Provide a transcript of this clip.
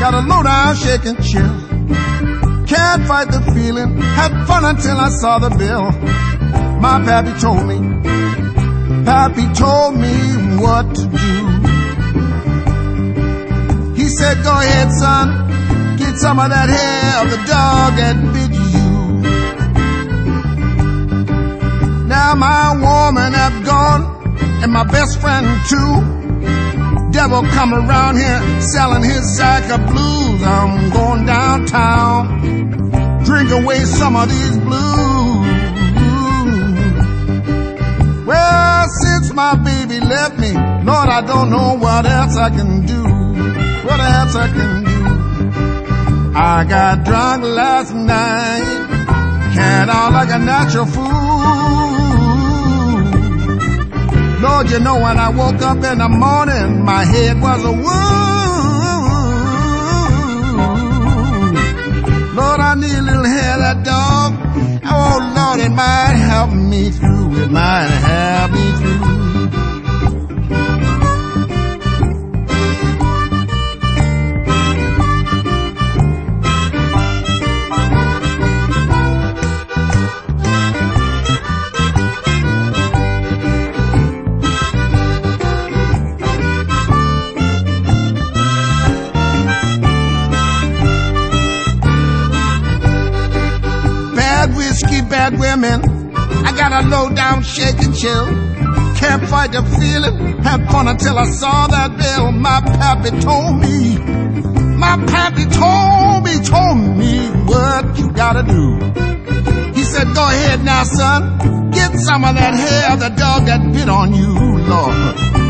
got a low down shake and chill. Can't fight the feeling, had fun until I saw the bill. My pappy told me what to do. He said, go ahead, son, get some of that hair of the dog that bit you. Now my woman have gone, and my best friend too. Devil come around here selling his sack of blues. I'm going downtown, drink away some of these blues. Well, since my baby left me, Lord, I don't know what else I can do. What else I can do? I got drunk last night, carried on like a natural fool. Lord, you know when I woke up in the morning, my head was a wound. Lord, I need a little hair of that dog. Oh, Lord, it might help me through. It might help me through. Bad women, I got a low down shake and chill. Can't fight the feeling, had fun until I saw that bill. My pappy told me what you gotta do. He said, go ahead now, son, get some of that hair of the dog that bit on you, Lord.